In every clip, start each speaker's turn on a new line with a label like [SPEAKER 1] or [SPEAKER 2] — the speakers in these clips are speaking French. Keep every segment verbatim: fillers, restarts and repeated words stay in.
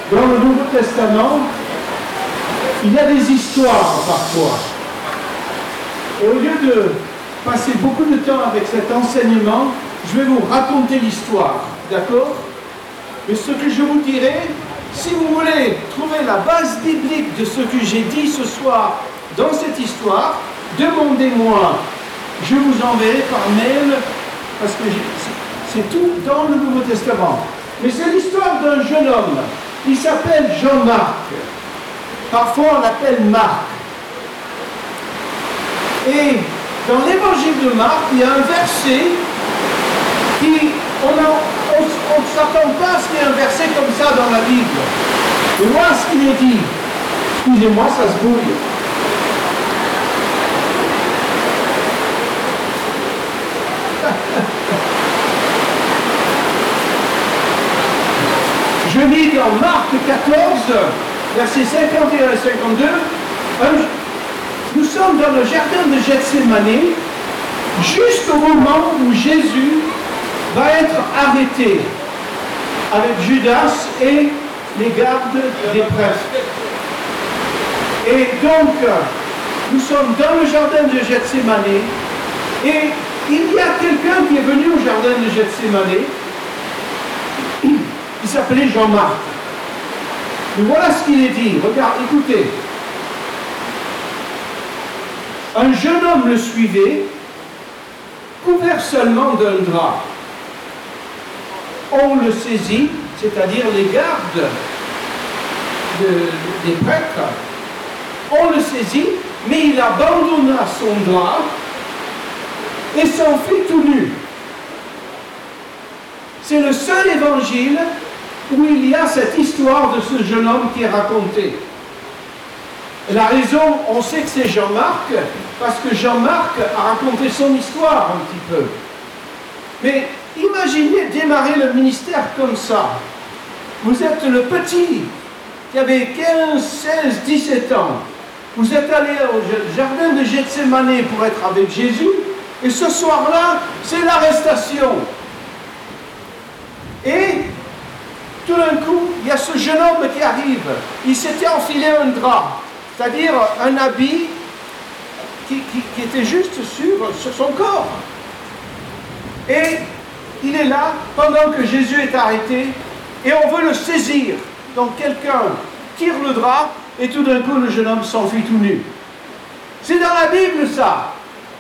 [SPEAKER 1] Dans le Nouveau Testament, il y a des histoires parfois. Et au lieu de passer beaucoup de temps avec cet enseignement, je vais vous raconter l'histoire, d'accord? Mais ce que je vous dirai, si vous voulez trouver la base biblique de ce que j'ai dit ce soir dans cette histoire, demandez-moi, je vous enverrai par mail, parce que c'est tout dans le Nouveau Testament. Mais c'est l'histoire d'un jeune homme, il s'appelle Jean-Marc, parfois on l'appelle Marc. Et dans l'évangile de Marc, il y a un verset qui, on ne s'attend pas à ce qu'il y ait un verset comme ça dans la Bible. Et voilà ce qu'il est dit. Excusez-moi, ça se bouille. Je lis dans Marc quatorze, versets cinquante et un et cinquante-deux, nous sommes dans le jardin de Gethsémani, juste au moment où Jésus va être arrêté avec Judas et les gardes des prêtres. Et donc, nous sommes dans le jardin de Gethsémani, et il y a quelqu'un qui est venu au jardin de Gethsémani, qui s'appelait Jean-Marc. Et voilà ce qu'il est dit. Regarde, écoutez. Un jeune homme le suivait, couvert seulement d'un drap. On le saisit, c'est-à-dire les gardes de, des prêtres, on le saisit, mais il abandonna son drap et s'enfuit tout nu. C'est le seul évangile où il y a cette histoire de ce jeune homme qui est racontée. La raison, on sait que c'est Jean-Marc, parce que Jean-Marc a raconté son histoire un petit peu. Mais imaginez démarrer le ministère comme ça. Vous êtes le petit qui avait quinze, seize, dix-sept ans. Vous êtes allé au jardin de Gethsémani pour être avec Jésus, et ce soir-là, c'est l'arrestation. Et tout d'un coup, il y a ce jeune homme qui arrive. Il s'était enfilé un drap, c'est-à-dire un habit qui, qui, qui était juste sur, sur son corps. Et il est là pendant que Jésus est arrêté et on veut le saisir. Donc quelqu'un tire le drap et tout d'un coup le jeune homme s'enfuit tout nu. C'est dans la Bible ça.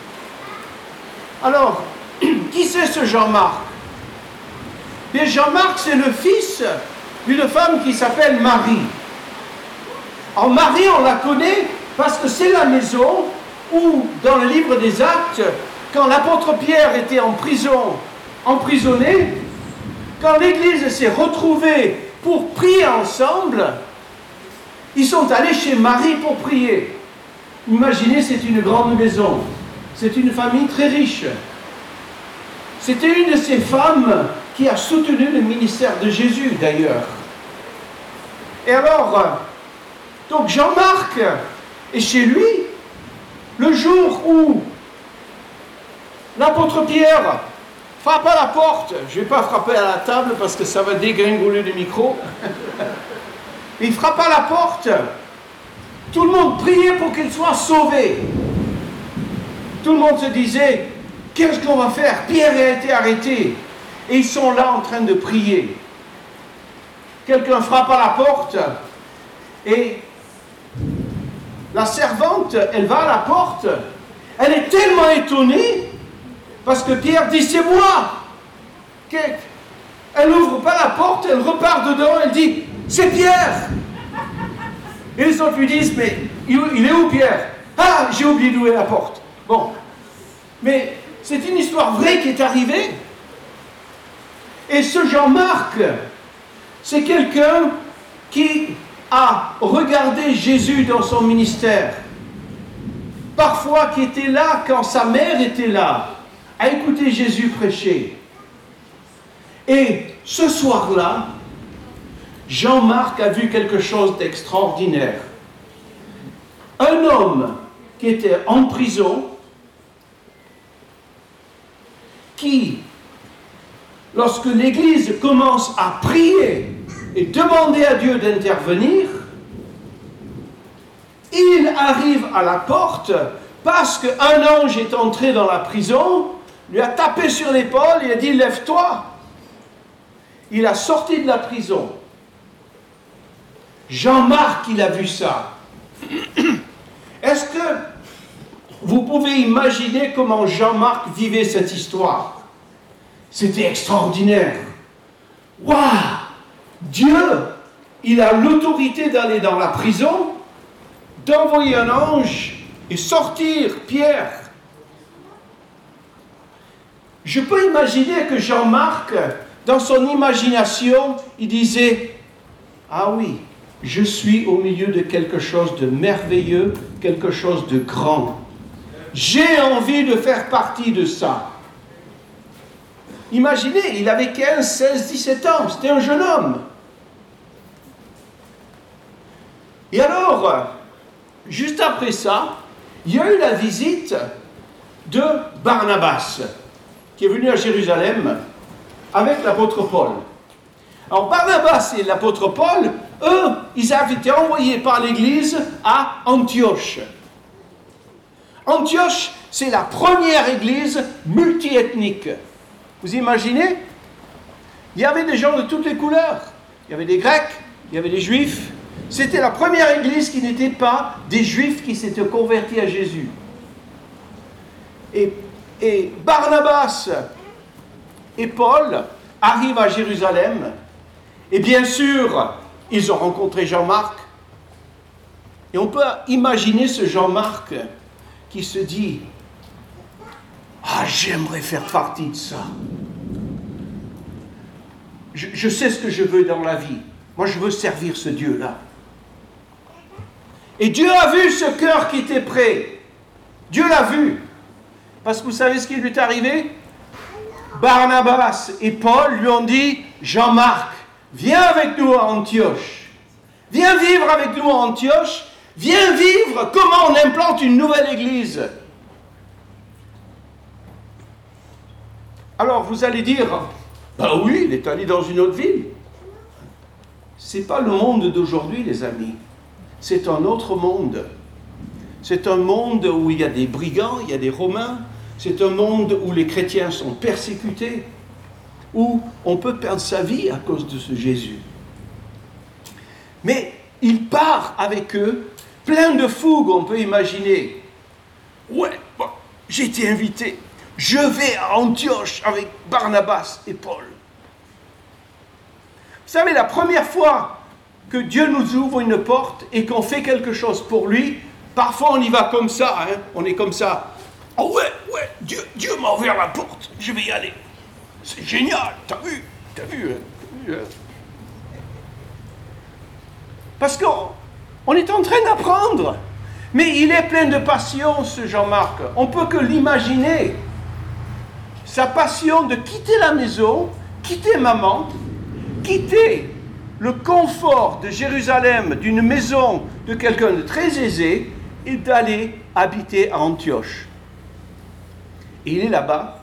[SPEAKER 1] Alors, qui c'est ce Jean-Marc? Bien, Jean-Marc, c'est le fils d'une femme qui s'appelle Marie. En Marie, on la connaît parce que c'est la maison où, dans le livre des Actes, quand l'apôtre Pierre était en prison, emprisonné, quand l'Église s'est retrouvée pour prier ensemble, ils sont allés chez Marie pour prier. Imaginez, c'est une grande maison. C'est une famille très riche. C'était une de ces femmes qui a soutenu le ministère de Jésus, d'ailleurs. Et alors, donc Jean-Marc est chez lui, le jour où l'apôtre Pierre frappe à la porte. Je ne vais pas frapper à la table parce que ça va dégringoler le micro. Il frappe à la porte. Tout le monde priait pour qu'il soit sauvé. Tout le monde se disait, qu'est-ce qu'on va faire? Pierre a été arrêté. Et ils sont là en train de prier. Quelqu'un frappe à la porte et la servante, elle va à la porte. Elle est tellement étonnée parce que Pierre dit, c'est moi. Elle n'ouvre pas la porte, elle repart dedans, elle dit, c'est Pierre. Et les autres lui disent, mais il est où Pierre? Ah, j'ai oublié d'ouvrir la porte. Bon, mais c'est une histoire vraie qui est arrivée. Et ce Jean-Marc, c'est quelqu'un qui a regardé Jésus dans son ministère. Parfois qui était là quand sa mère était là, a écouté Jésus prêcher. Et ce soir-là, Jean-Marc a vu quelque chose d'extraordinaire. Un homme qui était en prison, qui, lorsque l'Église commence à prier et demander à Dieu d'intervenir, il arrive à la porte parce qu'un ange est entré dans la prison, lui a tapé sur l'épaule et a dit « Lève-toi ». Il a sorti de la prison. Jean-Marc, il a vu ça. Est-ce que vous pouvez imaginer comment Jean-Marc vivait cette histoire? C'était extraordinaire. Waouh! Dieu, il a l'autorité d'aller dans la prison, d'envoyer un ange et sortir Pierre. Je peux imaginer que Jean-Marc, dans son imagination, il disait « Ah oui, je suis au milieu de quelque chose de merveilleux, quelque chose de grand. J'ai envie de faire partie de ça. » Imaginez, il avait quinze, seize, dix-sept ans, c'était un jeune homme. Et alors, juste après ça, il y a eu la visite de Barnabas, qui est venu à Jérusalem avec l'apôtre Paul. Alors Barnabas et l'apôtre Paul, eux, ils avaient été envoyés par l'Église à Antioche. Antioche, c'est la première église multiethnique. Vous imaginez? Il y avait des gens de toutes les couleurs. Il y avait des Grecs, il y avait des Juifs. C'était la première église qui n'était pas des Juifs qui s'étaient convertis à Jésus. Et, et Barnabas et Paul arrivent à Jérusalem. Et bien sûr, ils ont rencontré Jean-Marc. Et on peut imaginer ce Jean-Marc qui se dit « Ah, j'aimerais faire partie de ça. Je, je sais ce que je veux dans la vie. Moi, je veux servir ce Dieu-là. » Et Dieu a vu ce cœur qui était prêt. Dieu l'a vu. Parce que vous savez ce qui lui est arrivé? Barnabas et Paul lui ont dit « Jean-Marc, viens avec nous à Antioche. Viens vivre avec nous à Antioche. Viens vivre comment on implante une nouvelle église. » Alors vous allez dire, bah oui, il est allé dans une autre ville. Ce n'est pas le monde d'aujourd'hui, les amis. C'est un autre monde. C'est un monde où il y a des brigands, il y a des Romains. C'est un monde où les chrétiens sont persécutés, où on peut perdre sa vie à cause de ce Jésus. Mais il part avec eux, plein de fougue, on peut imaginer. Ouais, bon, j'ai été invité. Je vais à Antioche avec Barnabas et Paul. Vous savez, la première fois que Dieu nous ouvre une porte et qu'on fait quelque chose pour lui, parfois on y va comme ça, hein, on est comme ça. Oh ouais, ouais, Dieu, Dieu m'a ouvert la porte, je vais y aller. C'est génial, t'as vu, t'as vu, hein, t'as vu hein. Parce qu'on on est en train d'apprendre. Mais il est plein de passion, ce Jean-Marc. On ne peut que l'imaginer. Sa passion de quitter la maison, quitter maman, quitter le confort de Jérusalem, d'une maison de quelqu'un de très aisé, et d'aller habiter à Antioche. Et il est là-bas.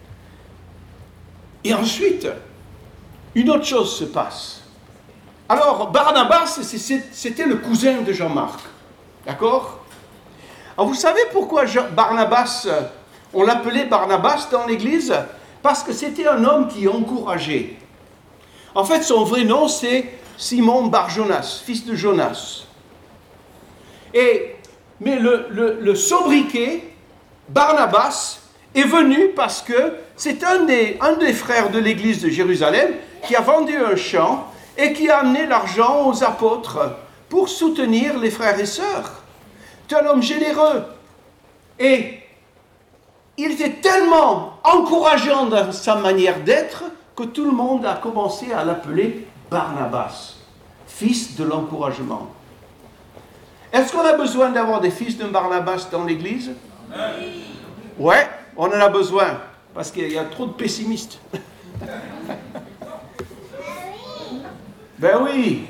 [SPEAKER 1] Et ensuite, une autre chose se passe. Alors, Barnabas, c'était le cousin de Jean-Marc. D'accord? Alors, vous savez pourquoi Barnabas, on l'appelait Barnabas dans l'église? Parce que c'était un homme qui encourageait. En fait, son vrai nom, c'est Simon Bar-Jonas, fils de Jonas. Et, mais le, le, le sobriquet, Barnabas, est venu parce que c'est un des, un des frères de l'église de Jérusalem qui a vendu un champ et qui a amené l'argent aux apôtres pour soutenir les frères et sœurs. C'est un homme généreux. Et il était tellement encourageant dans sa manière d'être que tout le monde a commencé à l'appeler Barnabas, fils de l'encouragement. Est-ce qu'on a besoin d'avoir des fils de Barnabas dans l'église? Oui. Ouais, on en a besoin, parce qu'il y a trop de pessimistes. Ben oui.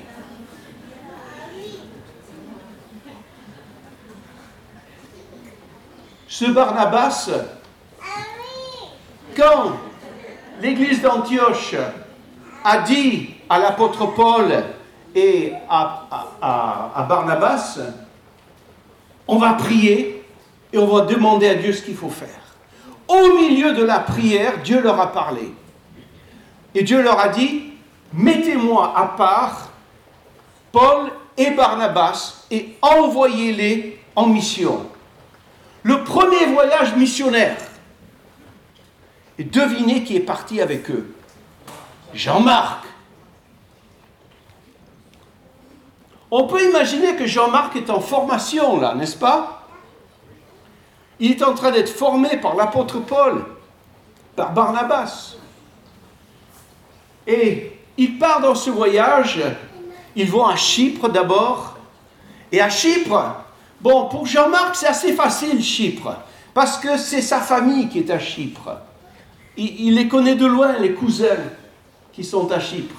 [SPEAKER 1] Ce Barnabas, quand l'église d'Antioche a dit à l'apôtre Paul et à, à, à, à Barnabas, on va prier et on va demander à Dieu ce qu'il faut faire. Au milieu de la prière, Dieu leur a parlé. Et Dieu leur a dit, mettez-moi à part Paul et Barnabas et envoyez-les en mission. Le premier voyage missionnaire. Et devinez qui est parti avec eux. Jean-Marc. On peut imaginer que Jean-Marc est en formation là, n'est-ce pas? Il est en train d'être formé par l'apôtre Paul, par Barnabas. Et il part dans ce voyage, ils vont à Chypre d'abord. Et à Chypre, bon, pour Jean-Marc, c'est assez facile, Chypre, parce que c'est sa famille qui est à Chypre. Il, il les connaît de loin, les cousins qui sont à Chypre.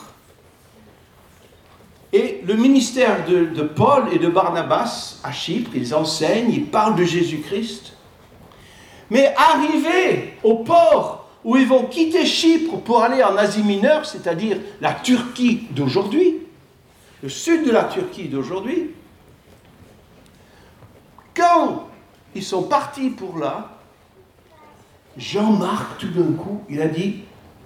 [SPEAKER 1] Et le ministère de, de Paul et de Barnabas à Chypre, ils enseignent, ils parlent de Jésus-Christ. Mais arrivés au port où ils vont quitter Chypre pour aller en Asie mineure, c'est-à-dire la Turquie d'aujourd'hui, le sud de la Turquie d'aujourd'hui, quand ils sont partis pour là, Jean-Marc, tout d'un coup, il a dit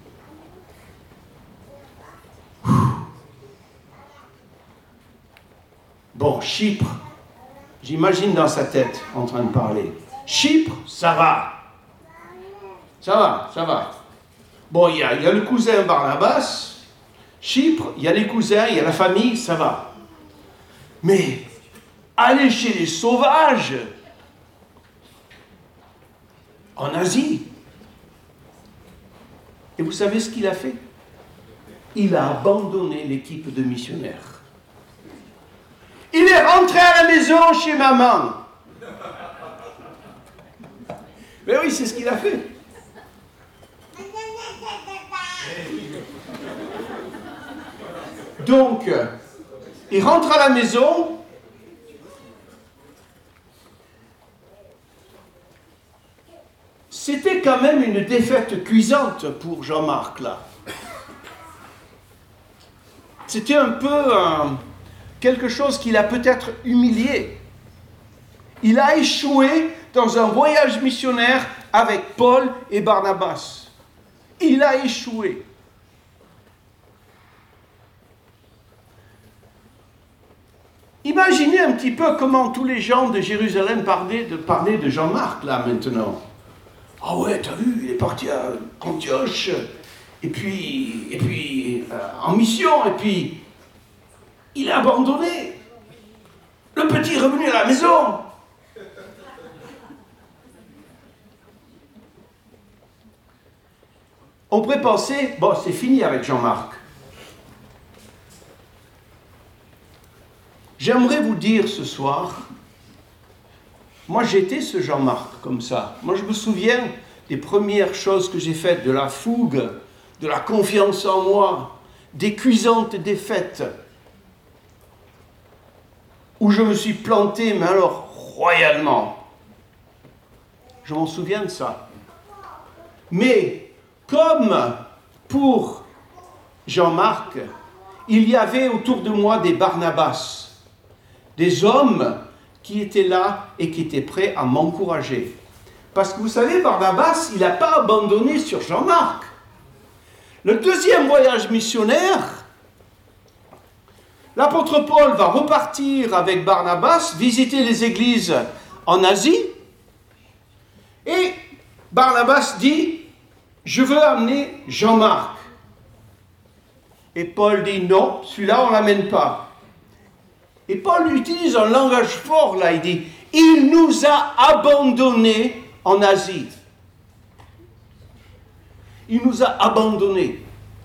[SPEAKER 1] « Bon, Chypre, j'imagine dans sa tête en train de parler. Chypre, ça va. Ça va, ça va. Bon, il y a, il y a le cousin Barnabas. Chypre, il y a les cousins, il y a la famille, ça va. Mais aller chez les sauvages en Asie. Et vous savez ce qu'il a fait? Il a abandonné l'équipe de missionnaires. Il est rentré à la maison chez maman. Mais oui, c'est ce qu'il a fait. Donc, il rentre à la maison. C'était quand même une défaite cuisante pour Jean-Marc, là. C'était un peu euh, quelque chose qui l'a peut-être humilié. Il a échoué dans un voyage missionnaire avec Paul et Barnabas. Il a échoué. Imaginez un petit peu comment tous les gens de Jérusalem parlaient de, parlaient de Jean-Marc, là, maintenant. Ah ouais, t'as vu, il est parti à Antioche, et puis, et puis euh, en mission, et puis il a abandonné. Le petit est revenu à la maison. On pourrait penser, bon, c'est fini avec Jean-Marc. J'aimerais vous dire ce soir, moi j'étais ce Jean-Marc comme ça. Moi je me souviens des premières choses que j'ai faites, de la fougue, de la confiance en moi, des cuisantes défaites, où je me suis planté, mais alors royalement. Je m'en souviens de ça. Mais comme pour Jean-Marc, il y avait autour de moi des Barnabas, des hommes qui étaient là et qui étaient prêts à m'encourager. Parce que vous savez, Barnabas, il n'a pas abandonné sur Jean-Marc. Le deuxième voyage missionnaire, l'apôtre Paul va repartir avec Barnabas, visiter les églises en Asie, et Barnabas dit, je veux amener Jean-Marc. Et Paul dit, non, celui-là on ne l'amène pas. Et Paul utilise un langage fort là, il dit, il nous a abandonnés en Asie. Il nous a abandonnés.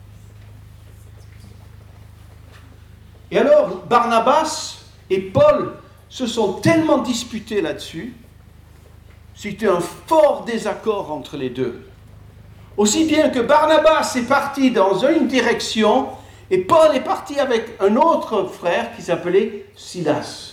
[SPEAKER 1] Et alors, Barnabas et Paul se sont tellement disputés là-dessus, c'était un fort désaccord entre les deux. Aussi bien que Barnabas est parti dans une direction, et Paul est parti avec un autre frère qui s'appelait Silas.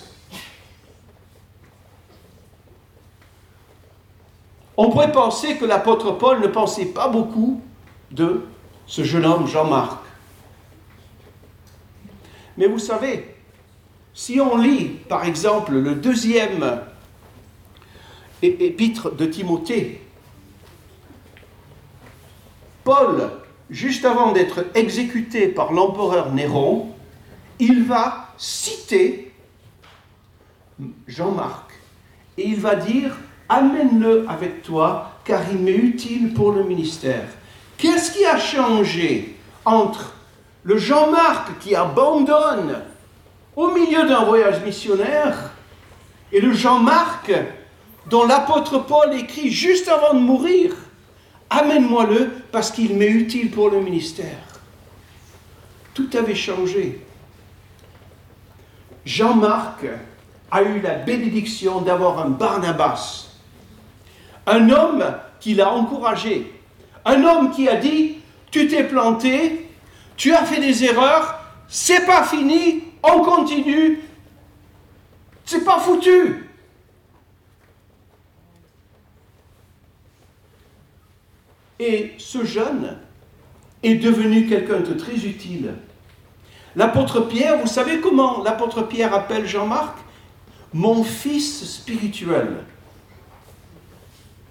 [SPEAKER 1] On pourrait penser que l'apôtre Paul ne pensait pas beaucoup de ce jeune homme Jean-Marc. Mais vous savez, si on lit, par exemple, le deuxième épître de Timothée, Paul, juste avant d'être exécuté par l'empereur Néron, il va citer Jean-Marc et il va dire « Amène-le avec toi, car il m'est utile pour le ministère. » Qu'est-ce qui a changé entre le Jean-Marc qui abandonne au milieu d'un voyage missionnaire et le Jean-Marc dont l'apôtre Paul écrit juste avant de mourir « Amène-moi-le parce qu'il m'est utile pour le ministère. » Tout avait changé. Jean-Marc a eu la bénédiction d'avoir un Barnabas, un homme qui l'a encouragé, un homme qui a dit « Tu t'es planté, tu as fait des erreurs, c'est pas fini, on continue, c'est pas foutu. » Et ce jeune est devenu quelqu'un de très utile. L'apôtre Pierre, vous savez comment l'apôtre Pierre appelle Jean-Marc ? Mon fils spirituel. Pourquoi ?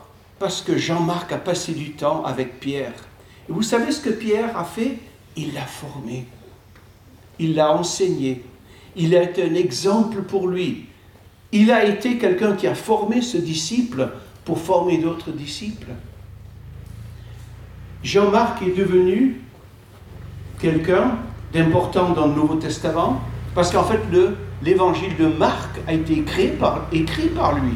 [SPEAKER 1] Parce que Jean-Marc a passé du temps avec Pierre. Et vous savez ce que Pierre a fait ? Il l'a formé. Il l'a enseigné. Il a été un exemple pour lui. Il a été quelqu'un qui a formé ce disciple pour former d'autres disciples. Jean-Marc est devenu quelqu'un d'important dans le Nouveau Testament, parce qu'en fait, le, l'évangile de Marc a été écrit par, écrit par lui.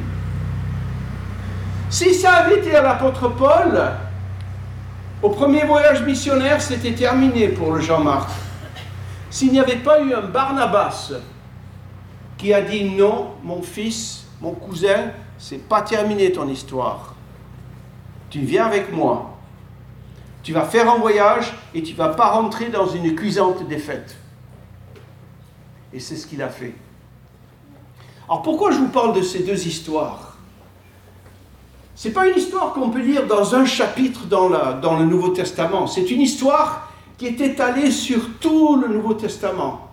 [SPEAKER 1] Si ça avait été à l'apôtre Paul, au premier voyage missionnaire, c'était terminé pour le Jean-Marc. S'il n'y avait pas eu un Barnabas qui a dit non, mon fils, mon cousin, c'est pas terminé ton histoire. Tu viens avec moi. Tu vas faire un voyage et tu ne vas pas rentrer dans une cuisante défaite. Et c'est ce qu'il a fait. Alors pourquoi je vous parle de ces deux histoires ? Ce n'est pas une histoire qu'on peut lire dans un chapitre dans, la, dans le Nouveau Testament. C'est une histoire qui est étalée sur tout le Nouveau Testament.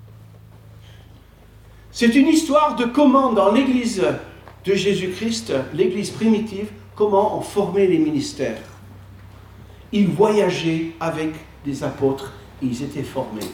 [SPEAKER 1] C'est une histoire de comment dans l'Église de Jésus-Christ, l'Église primitive, comment on formait les ministères. Ils voyageaient avec des apôtres et ils étaient formés.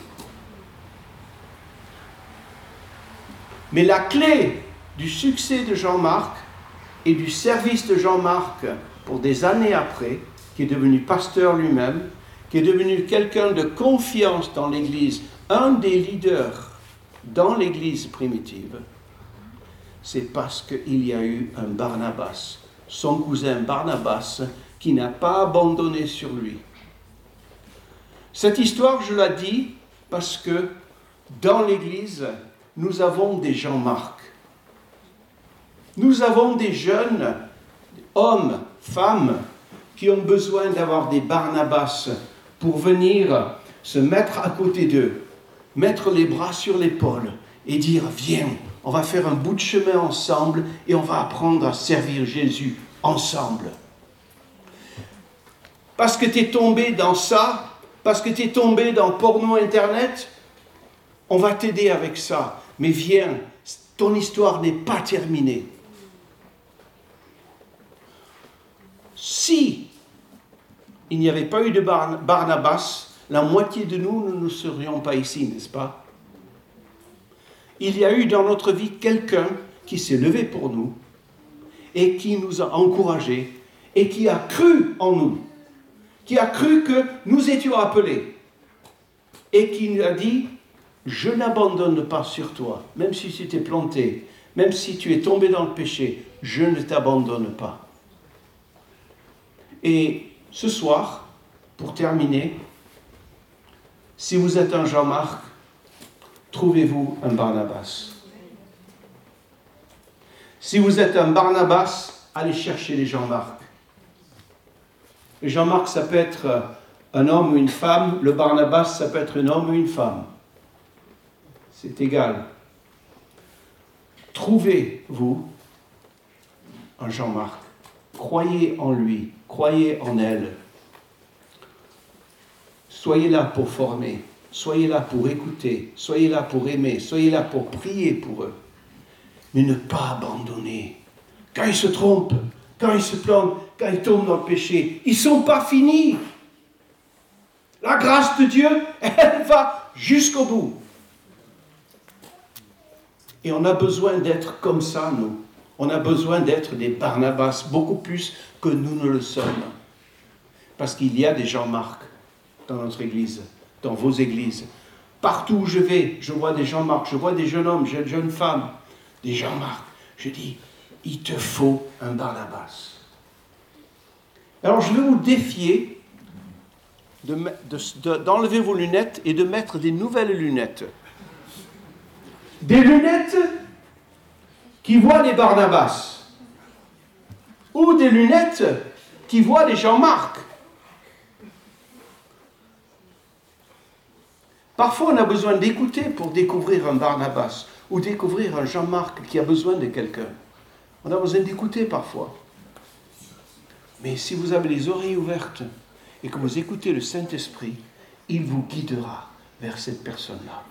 [SPEAKER 1] Mais la clé du succès de Jean-Marc et du service de Jean-Marc pour des années après, qui est devenu pasteur lui-même, qui est devenu quelqu'un de confiance dans l'Église, un des leaders dans l'Église primitive, c'est parce qu'il y a eu un Barnabas, son cousin Barnabas, qui n'a pas abandonné sur lui. Cette histoire, je la dis parce que dans l'Église, nous avons des Jean-Marc. Nous avons des jeunes, hommes, femmes, qui ont besoin d'avoir des Barnabas pour venir se mettre à côté d'eux, mettre les bras sur l'épaule et dire « Viens, on va faire un bout de chemin ensemble et on va apprendre à servir Jésus ensemble. » Parce que tu es tombé dans ça, parce que tu es tombé dans porno internet, on va t'aider avec ça. Mais viens, ton histoire n'est pas terminée. Si il n'y avait pas eu de Bar- Barnabas, la moitié de nous, nous ne serions pas ici, n'est-ce pas ? Il y a eu dans notre vie quelqu'un qui s'est levé pour nous et qui nous a encouragés et qui a cru en nous, qui a cru que nous étions appelés et qui nous a dit « Je n'abandonne pas sur toi, même si tu t'es planté, même si tu es tombé dans le péché, je ne t'abandonne pas. » Et ce soir, pour terminer, si vous êtes un Jean-Marc, trouvez-vous un Barnabas. Si vous êtes un Barnabas, allez chercher les Jean-Marc. Les Jean-Marc, ça peut être un homme ou une femme. Le Barnabas, ça peut être un homme ou une femme. C'est égal. Trouvez-vous un Jean-Marc. Croyez en lui. Croyez en elle. Soyez là pour former. soyez là pour écouter, soyez là pour aimer, soyez là pour prier pour eux. Mais ne pas abandonner. Quand ils se trompent, quand ils se plantent, quand ils tombent dans le péché, ils ne sont pas finis. La grâce de Dieu, elle va jusqu'au bout. Et on a besoin d'être comme ça, nous. On a besoin d'être des Barnabas, beaucoup plus que nous ne le sommes. Parce qu'il y a des Jean-Marc dans notre église, dans vos églises. Partout où je vais, je vois des Jean-Marc, je vois des jeunes hommes, des jeunes femmes, des Jean-Marc. Je dis, il te faut un Barnabas. Alors je vais vous défier de, de, de, d'enlever vos lunettes et de mettre des nouvelles lunettes. Des lunettes qui voient les Barnabas. Ou des lunettes qui voient les Jean-Marc. Parfois, on a besoin d'écouter pour découvrir un Barnabas ou découvrir un Jean-Marc qui a besoin de quelqu'un. On a besoin d'écouter parfois. Mais si vous avez les oreilles ouvertes et que vous écoutez le Saint-Esprit, il vous guidera vers cette personne-là.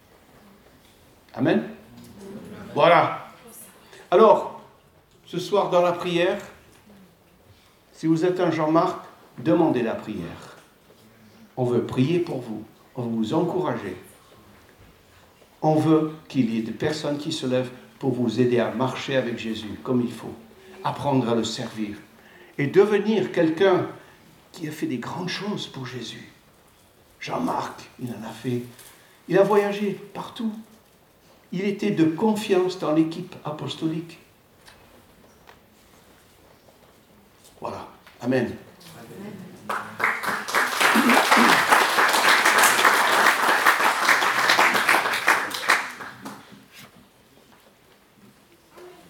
[SPEAKER 1] Amen. Voilà. Alors, ce soir dans la prière, si vous êtes un Jean-Marc, demandez la prière. On veut prier pour vous. On veut vous encourager. On veut qu'il y ait des personnes qui se lèvent pour vous aider à marcher avec Jésus comme il faut, apprendre à le servir et devenir quelqu'un qui a fait des grandes choses pour Jésus. Jean-Marc, il en a fait. Il a voyagé partout. Il était de confiance dans l'équipe apostolique. Voilà. Amen.